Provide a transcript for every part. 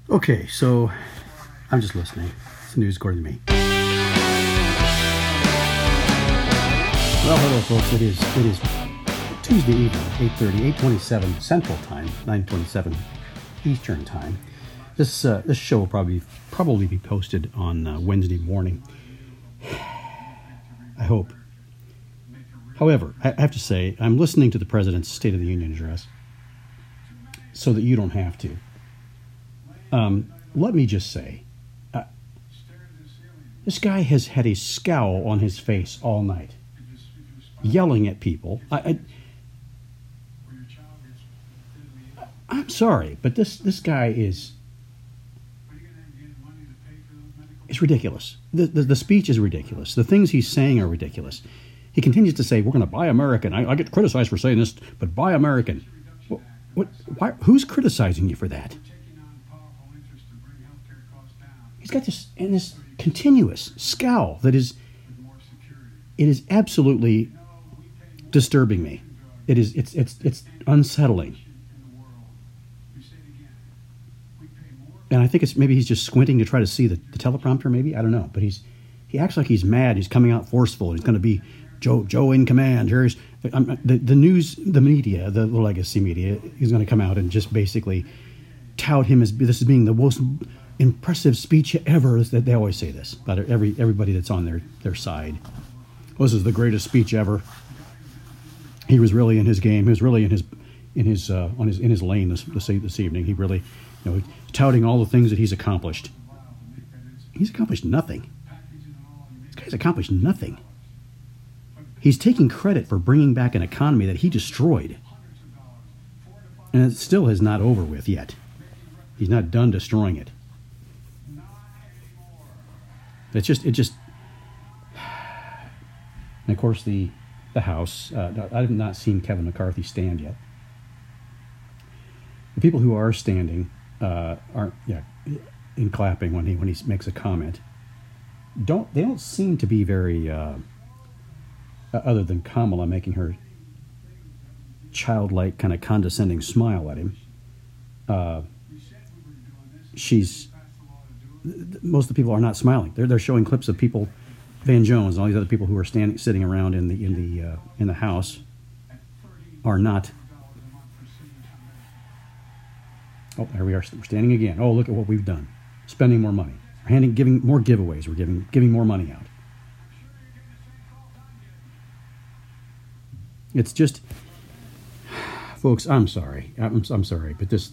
Okay, so I'm just listening. It's news according to me. Well, hello, folks. It is Tuesday evening, 8:30, 8:27 Central Time, 9:27 Eastern Time. This show will probably be posted on Wednesday morning. I hope. However, I have to say, I'm listening to the President's State of the Union address so that you don't have to. Let me just say, this guy has had a scowl on his face all night, yelling at people. I'm sorry, but this guy is ridiculous. The speech is ridiculous. The things he's saying are ridiculous. He continues to say, we're going to buy American. I get criticized for saying this, but buy American. Why, who's criticizing you for that? He's got this continuous scowl that is absolutely disturbing me. It's unsettling. And I think maybe he's just squinting to try to see the teleprompter, maybe. I don't know. But he acts like he's mad. He's coming out forceful. He's going to be Joe in command. Here's the news, the media, the legacy media is going to come out and just basically tout him as being the most impressive speech ever. That they always say this about everybody that's on their side. Well, this is the greatest speech ever. He was really in his game. He was really in his lane this evening. He really, touting all the things that he's accomplished. He's accomplished nothing. This guy's accomplished nothing. He's taking credit for bringing back an economy that he destroyed. And it still is not over with yet. He's not done destroying it. It just, and of course the House, I have not seen Kevin McCarthy stand yet. The people who are standing aren't in clapping when he makes a comment. They don't seem to be very other than Kamala making her childlike kind of condescending smile at him. Most of the people are not smiling. They're showing clips of people, Van Jones and all these other people who are sitting around in the House are not. Oh, there we are. We're standing again. Oh, look at what we've done. Spending more money. We're giving more giveaways. We're giving more money out. It's just, folks, I'm sorry. I'm sorry, but this,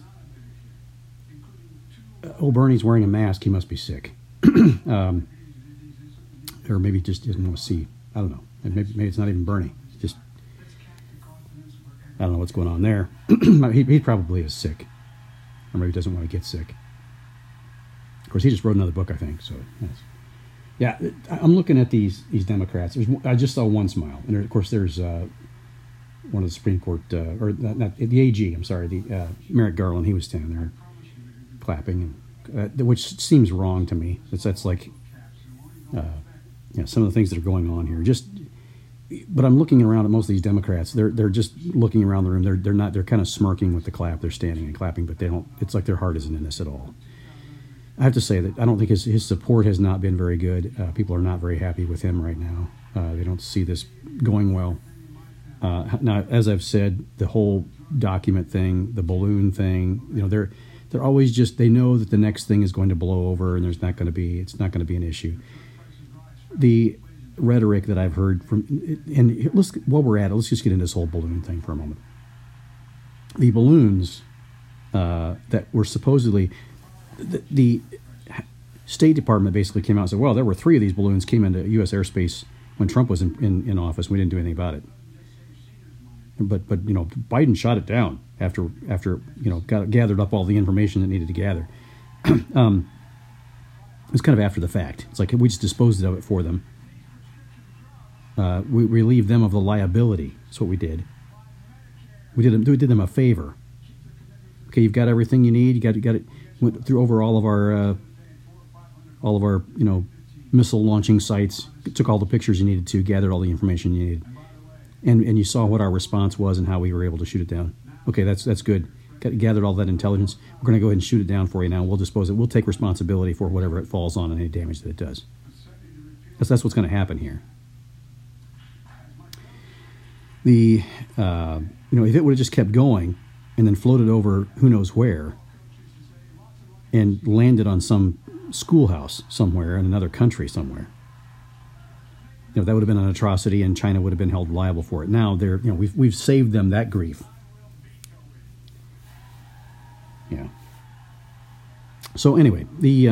Bernie's wearing a mask. He must be sick. Or maybe just doesn't want to see. I don't know. Maybe it's not even Bernie. It's just, I don't know what's going on there. He probably is sick. Or maybe doesn't want to get sick. Of course, he just wrote another book, I think. So, yes. Yeah, I'm looking at these Democrats. I just saw one smile, and of course, there's one of the Supreme Court, or not the AG. I'm sorry, the Merrick Garland. He was standing there, clapping, which seems wrong to me. That's like, some of the things that are going on here. But I'm looking around at most of these Democrats. They're just looking around the room. They're not. They're kind of smirking with the clap. They're standing and clapping, but they don't. It's like their heart isn't in this at all. I have to say that I don't think his support has not been very good. People are not very happy with him right now. They don't see this going well. Now, as I've said, the whole document thing, the balloon thing, they're always just, they know that the next thing is going to blow over and it's not going to be an issue. The rhetoric that I've heard from, and while we're at it, let's just get into this whole balloon thing for a moment. The balloons that were supposedly, the State Department basically came out and said, well, there were 3 of these balloons came into U.S. airspace when Trump was in office. We didn't do anything about it. But Biden shot it down after gathered up all the information that needed to gather. It was kind of after the fact. It's like we just disposed of it for them. We relieved them of the liability. That's what we did. We did them a favor. Okay, you've got everything you need. You got it. Went through over all of our missile launching sites. Took all the pictures you needed to. Gathered all the information you needed. And you saw what our response was and how we were able to shoot it down. Okay, that's good. gathered all that intelligence. We're going to go ahead and shoot it down for you now. We'll dispose of it. We'll take responsibility for whatever it falls on and any damage that it does. That's what's going to happen here. If it would have just kept going and then floated over who knows where and landed on some schoolhouse somewhere in another country somewhere, that would have been an atrocity, and China would have been held liable for it. Now we've saved them that grief. Yeah. So anyway,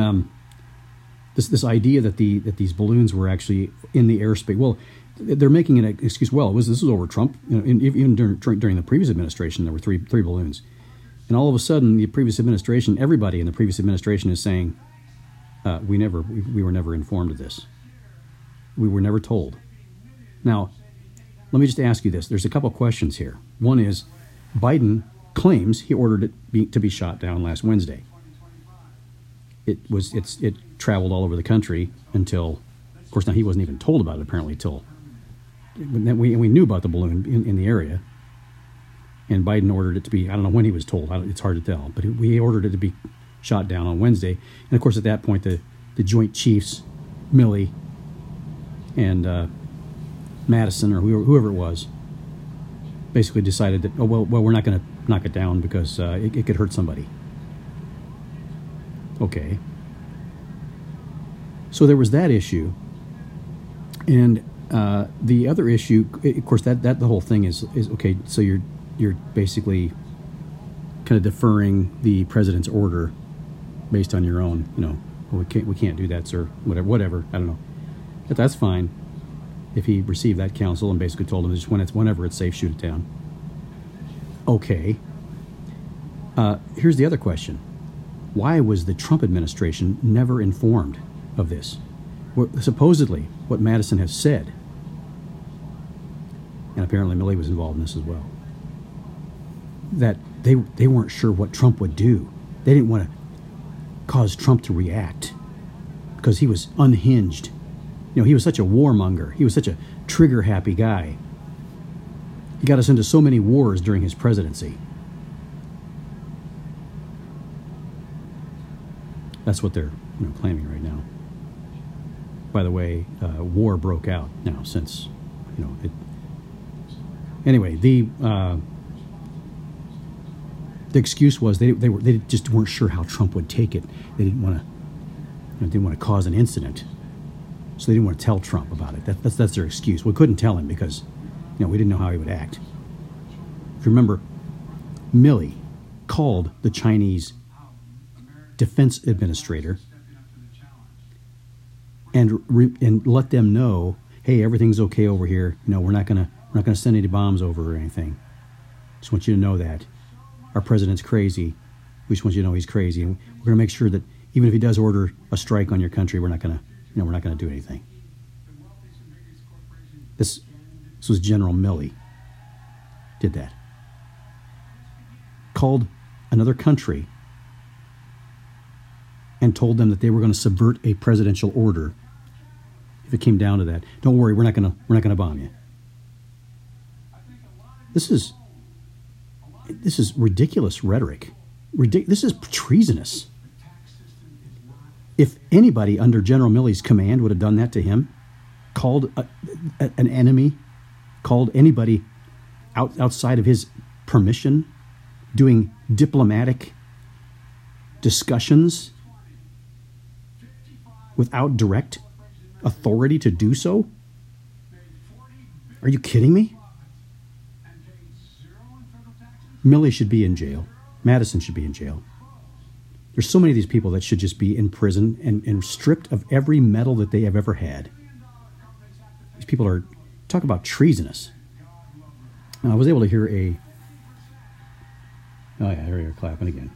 this idea that these balloons were actually in the airspace. Well, they're making an excuse. Well, this was over Trump. Even during the previous administration, there were three balloons, and all of a sudden, the previous administration, everybody in the previous administration is saying, we were never informed of this. We were never told. Now, let me just ask you this. There's a couple questions here. One is, Biden claims he ordered it to be shot down last Wednesday. It traveled all over the country until, of course, now he wasn't even told about it apparently till. We knew about the balloon in the area, and Biden ordered it to be. I don't know when he was told. It's hard to tell, but we ordered it to be shot down on Wednesday. And of course, at that point, the Joint Chiefs, Milley, and Madison or whoever it was, basically decided that we're not going to knock it down because it could hurt somebody. Okay. So there was that issue, and the other issue, of course, that the whole thing is okay. So you're basically kind of deferring the president's order based on your own. We can't do that, sir. Whatever. I don't know. But that's fine. If he received that counsel and basically told him just whenever it's safe, shoot it down. Okay. Here's the other question. Why was the Trump administration never informed of this? Supposedly, what Madison has said, and apparently Milley was involved in this as well, that they weren't sure what Trump would do. They didn't want to cause Trump to react because he was unhinged. He was such a warmonger. He was such a trigger-happy guy. He got us into so many wars during his presidency. That's what they're claiming right now. By the way, war broke out now since it. Anyway, the excuse was they just weren't sure how Trump would take it. They didn't want to cause an incident, so they didn't want to tell Trump about it. That's their excuse. We couldn't tell him because we didn't know how he would act. If you remember, Milley called the Chinese defense administrator and let them know, hey, everything's okay over here. We're not gonna send any bombs over or anything. Just want you to know that our president's crazy. We just want you to know he's crazy, and we're gonna make sure that even if he does order a strike on your country, we're not gonna do anything. This was General Milley. Did that. Called another country and told them that they were going to subvert a presidential order if it came down to that. Don't worry, we're not going to bomb you. This is ridiculous rhetoric. This is treasonous. If anybody under General Milley's command would have done that to him, called an enemy, called anybody outside of his permission, doing diplomatic discussions without direct authority to do so? Are you kidding me? Milley should be in jail. Madison should be in jail. There's so many of these people that should just be in prison and stripped of every medal that they have ever had. These people are, talk about treasonous. Now, I was able to hear oh yeah, here you're clapping again.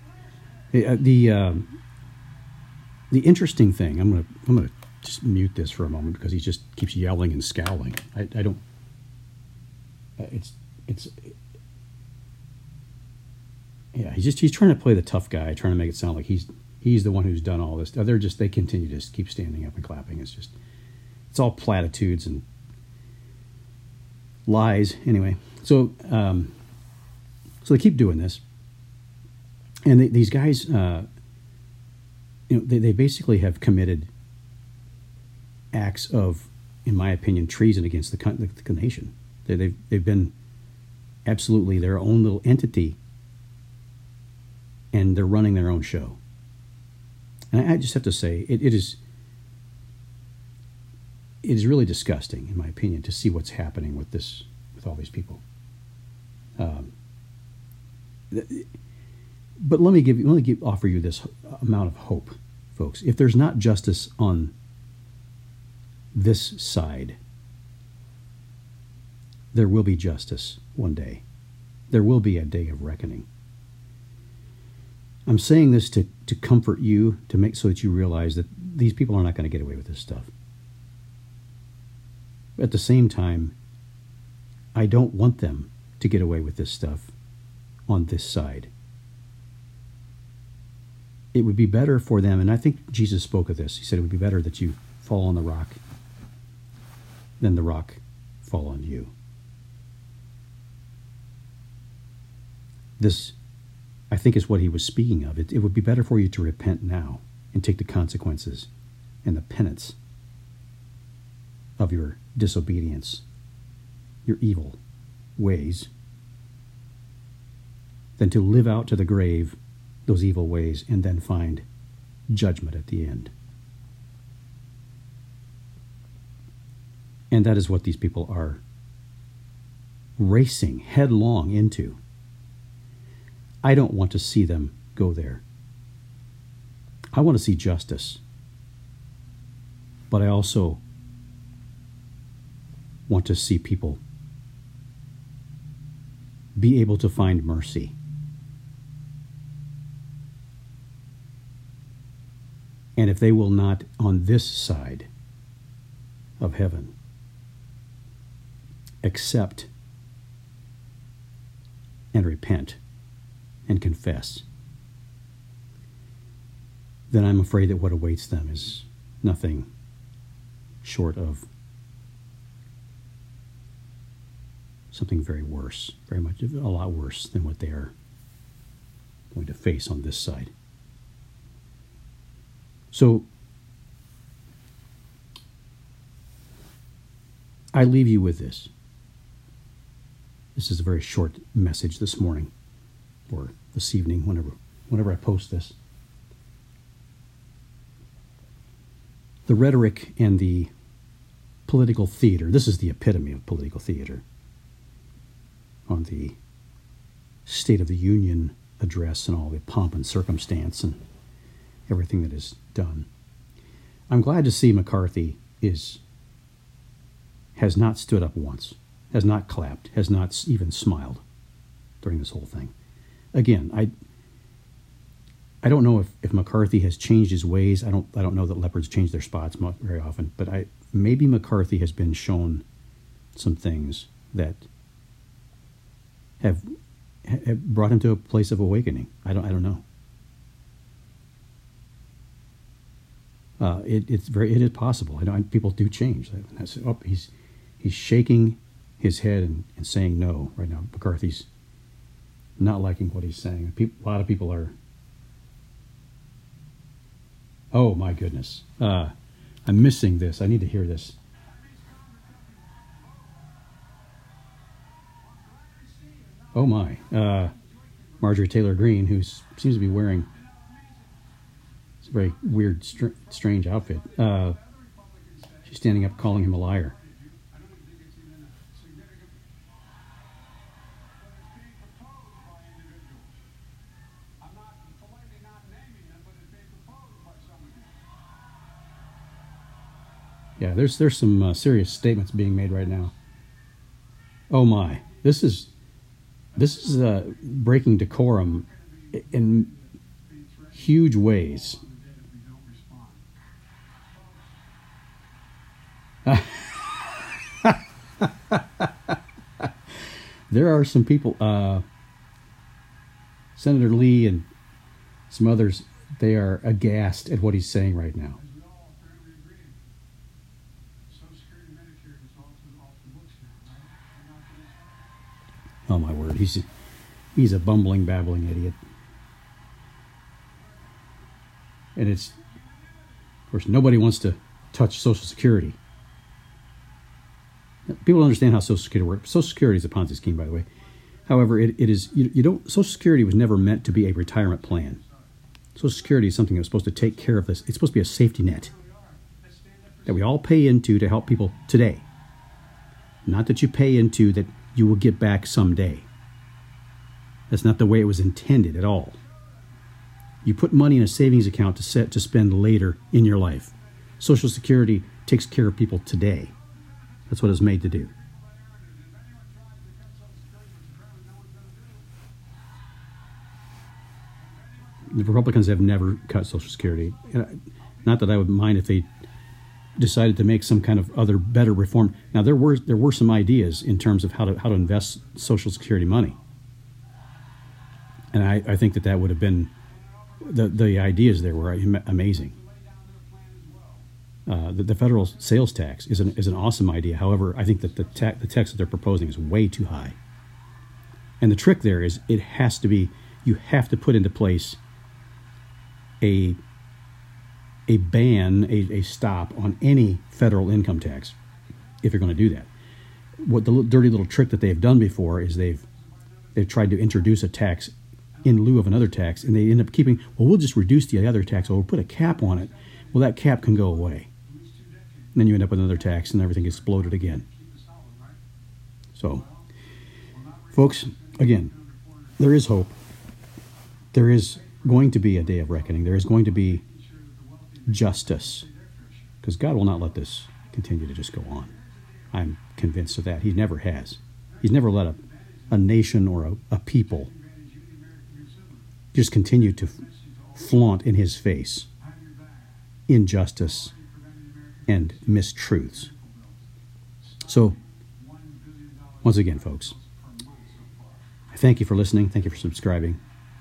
The interesting thing, I'm gonna just mute this for a moment because he just keeps yelling and scowling. I don't. Yeah, he's trying to play the tough guy, trying to make it sound like he's the one who's done all this. They continue to just keep standing up and clapping. It's all platitudes and lies. Anyway, so they keep doing this. And these guys, they basically have committed acts of, in my opinion, treason against the nation. They've been absolutely their own little entity, and they're running their own show. And I just have to say, it is really disgusting, in my opinion, to see what's happening with all these people. But let me offer you this amount of hope, folks. If there's not justice on this side, there will be justice one day. There will be a day of reckoning. I'm saying this to comfort you, to make so that you realize that these people are not going to get away with this stuff. At the same time, I don't want them to get away with this stuff on this side. It would be better for them, and I think Jesus spoke of this. He said it would be better that you fall on the rock than the rock fall on you. This, I think, is what he was speaking of. It would be better for you to repent now and take the consequences and the penance of your disobedience, your evil ways, than to live out to the grave those evil ways and then find judgment at the end. And that is what these people are racing headlong into. I don't want to see them go there. I want to see justice. But I also want to see people be able to find mercy. And if they will not, on this side of heaven, accept and repent and confess, then I'm afraid that what awaits them is nothing short of something very worse, very much, a lot worse than what they are going to face on this side. So I leave you with this. This is a very short message this morning, or this evening, whenever I post this. The rhetoric and the political theater, this is the epitome of political theater, on the State of the Union address and all the pomp and circumstance and everything that is done. I'm glad to see McCarthy has not stood up once, has not clapped, has not even smiled during this whole thing. Again, I don't know if McCarthy has changed his ways. I don't know that leopards change their spots very often, but maybe McCarthy has been shown some things that have brought him to a place of awakening. I don't know. It is possible. I know people do change. He's shaking his head and saying no right now. McCarthy's not liking what he's saying. A lot of people are. Oh my goodness! I'm missing this. I need to hear this. Oh my! Marjorie Taylor Greene, who seems to be wearing. It's a very weird, strange outfit. She's standing up calling him a liar. Yeah, there's some serious statements being made right now. Oh my, this is breaking decorum in huge ways. There are some people, Senator Lee and some others, they are aghast at what he's saying right now. Oh my word, he's a bumbling, babbling idiot. And of course, nobody wants to touch Social Security. People don't understand how Social Security works. Social Security is a Ponzi scheme, by the way. However, it is, you don't, Social Security was never meant to be a retirement plan. Social Security is something that was supposed to take care of this. It's supposed to be a safety net that we all pay into to help people today. Not that you pay into that you will get back someday. That's not the way it was intended at all. You put money in a savings account to spend later in your life. Social Security takes care of people today. That's what it's made to do. The Republicans have never cut Social Security. Not that I would mind if they decided to make some kind of other better reform. Now there were some ideas in terms of how to invest Social Security money, and I think that would have been the ideas there were amazing. The federal sales tax is an awesome idea. However, I think that the tax that they're proposing is way too high. And the trick there is you have to put into place a ban, a stop on any federal income tax if you're going to do that. What the dirty little trick that they've done before is they've tried to introduce a tax in lieu of another tax, and they end up we'll just reduce the other tax, or we'll put a cap on it. Well, that cap can go away. And then you end up with another tax, and everything gets exploded again. So, folks, again, there is hope. There is going to be a day of reckoning. There is going to be justice, because God will not let this continue to just go on. I'm convinced of that. He never has. He's never let a nation or a people just continue to flaunt in his face injustice and mistruths. So, once again, folks, I thank you for listening. Thank you for subscribing.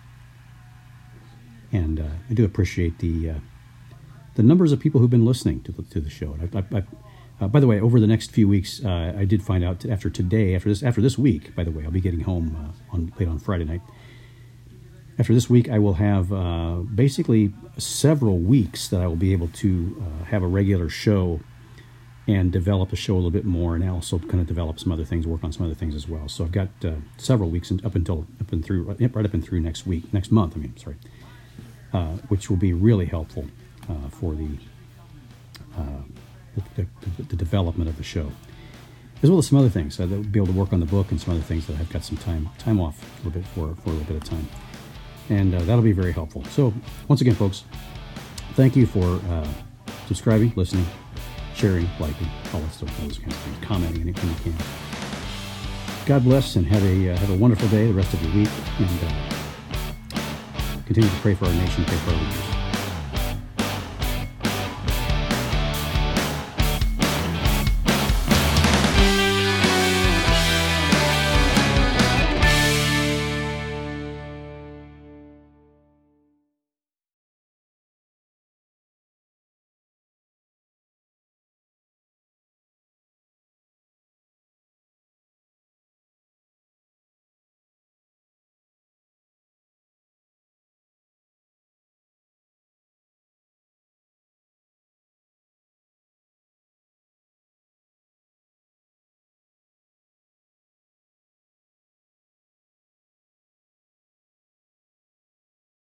And I do appreciate the numbers of people who've been listening to the show. By the way, over the next few weeks, I did find out after this week. By the way, I'll be getting home late on Friday night. After this week, I will have basically several weeks that I will be able to have a regular show and develop the show a little bit more, and also kind of develop some other things, work on some other things as well. So I've got several weeks right up and through next month. Which will be really helpful for the development of the show, as well as some other things. I'll be able to work on the book and some other things that I've got some time off a little bit for a little bit of time, and that'll be very helpful. So once again, folks, thank you for subscribing, listening, sharing, liking, all those kinds of things, commenting anything you can. God bless, and have a wonderful day, the rest of your week, and continue to pray for our nation, pray for our leaders.